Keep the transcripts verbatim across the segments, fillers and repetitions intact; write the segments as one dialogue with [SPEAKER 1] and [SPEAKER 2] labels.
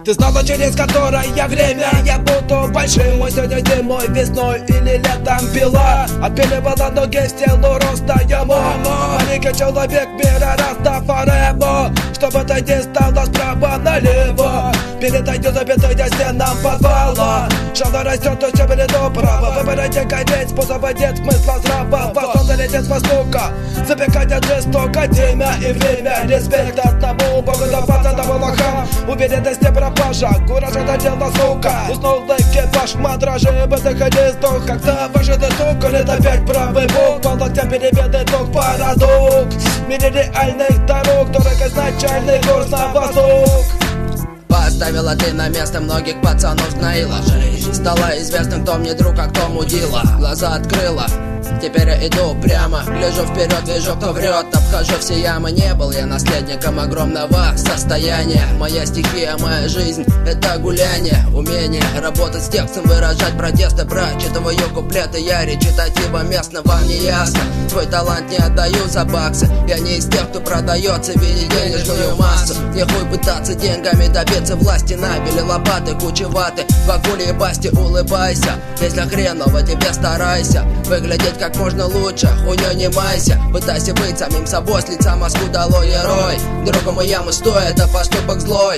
[SPEAKER 1] Ты знала, через которое время я буду большим. Мой сегодня зимой, весной или летом пила отпиливала ноги в стелу роста ему. Маленький человек мира Растафарево, чтобы отойти стало справа налево. Передаю забитые стенам подвала. Шала растет, то все перед право. Выбирайте конец, способа нет смысла здравого. Солнце летит с востока, запекать от жестоко. Время и время, респект одному богу, да пацанам лохам. Уверенности пропажа, кураж это дело, сука. Уснул экипаж, матражи, выдыхали сдох. Когда выжили сука, лет опять правый бок. По локтям переведы ток, парадокс. В мире реальных дорог, дорог изначальный курс на восток.
[SPEAKER 2] Поставила ты на место многих пацанов, сгноила жизнь. Стала известным, кто мне друг, а кто мудила. Глаза открыла, теперь я иду прямо. Гляжу вперед, вижу, кто врет. Обхожу все ямы, не был я наследником огромного состояния. Моя стихия, моя жизнь — это гуляние. Умение работать с текстом, выражать протесты. Прочитываю куплеты, я речитатива местного. Не ясно, свой талант не отдаю за баксы. Я не из тех, кто продается в виде денежную массу. Не хуй пытаться деньгами добиться власти. Набили лопаты, кучи ваты, в акуле и басти улыбайся. Если хреново, тебе старайся выглядеть как можно лучше, хуйнёй не майся. Пытайся быть самим собой, с лица Москву долой герой. Другому яму стоит, это поступок злой.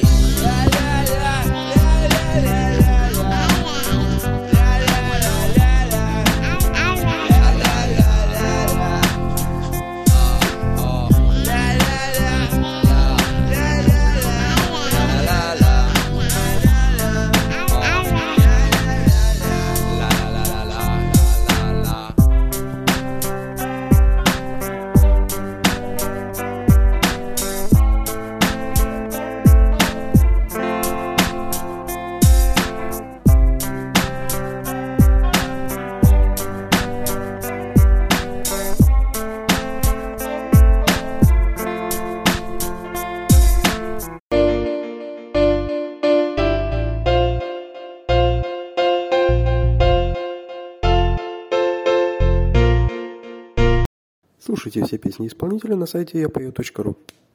[SPEAKER 3] Слушайте все песни исполнителя на сайте я пою точка ру.